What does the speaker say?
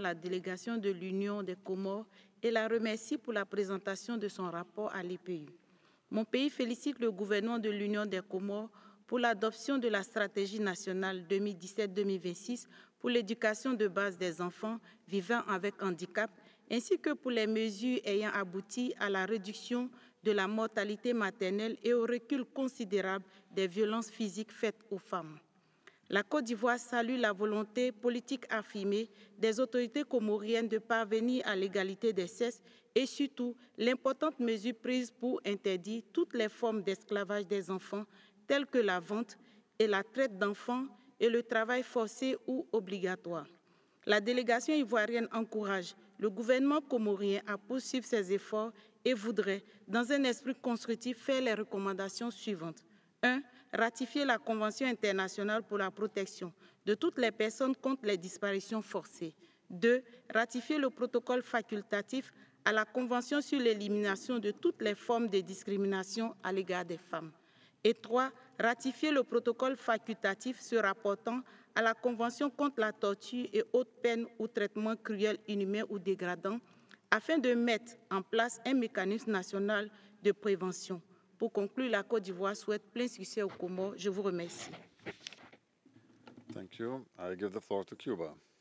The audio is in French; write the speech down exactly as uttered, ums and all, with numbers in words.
la délégation de l'Union des Comores et la remercie pour la présentation de son rapport à l'E P U. Mon pays félicite le gouvernement de l'Union des Comores pour l'adoption de la stratégie nationale deux mille dix-sept deux mille vingt-six pour l'éducation de base des enfants vivant avec handicap, ainsi que pour les mesures ayant abouti à la réduction de la mortalité maternelle et au recul considérable des violences physiques faites aux femmes. La Côte d'Ivoire salue la volonté politique affirmée des autorités comoriennes de parvenir à l'égalité des sexes et surtout l'importante mesure prise pour interdire toutes les formes d'esclavage des enfants telles que la vente et la traite d'enfants et le travail forcé ou obligatoire. La délégation ivoirienne encourage le gouvernement comorien à poursuivre ses efforts et voudrait, dans un esprit constructif, faire les recommandations suivantes. un. Ratifier la Convention internationale pour la protection de toutes les personnes contre les disparitions forcées. deux. Ratifier le protocole facultatif à la Convention sur l'élimination de toutes les formes de discrimination à l'égard des femmes. Et trois. Ratifier le protocole facultatif se rapportant à la Convention contre la torture et autres peines ou traitements cruels, inhumains ou dégradants, afin de mettre en place un mécanisme national de prévention. Pour conclure, la Côte d'Ivoire souhaite plein succès aux Comores. Je vous remercie. Thank you. I give the floor to Cuba.